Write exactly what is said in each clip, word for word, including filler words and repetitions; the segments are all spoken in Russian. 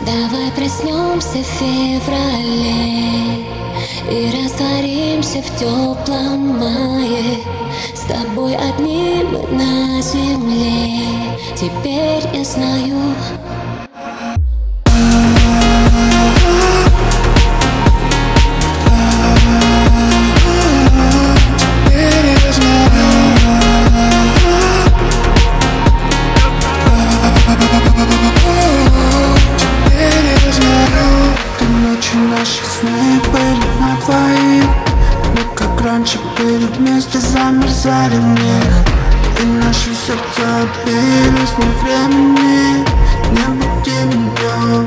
Давай проснемся в феврале и растворимся в теплом мае. С тобой одни мы на земле, теперь я знаю. Наши сны были на двоих. Мы как раньше были вместе, замерзали в них. И наши сердца бились вне времени. Не буди меня.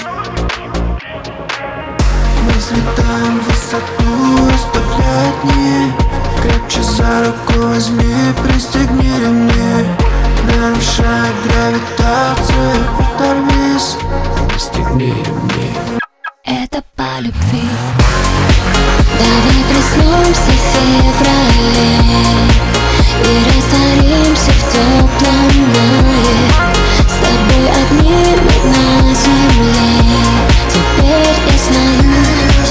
Мы взлетаем в высоту, оставляя дни. Крепче за руку возьми, пристегни ремни. Нарушая гравитацию, оторвись, пристегни ремни. Это по любви. Давай проснемся в феврале и растворимся в теплом мае. С тобой одни мы на земле, теперь я знаю.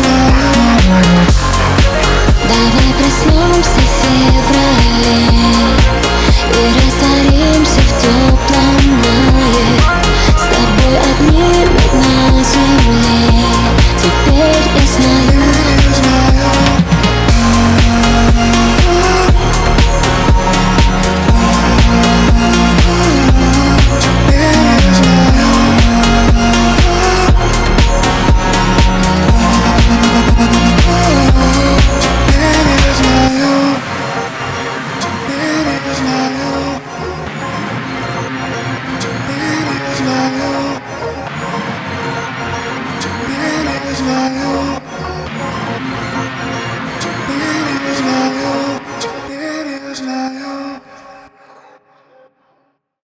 Давай проснемся в феврале и растворимся в теплом мае. С тобой одни мы на земле, теперь я знаю. It's not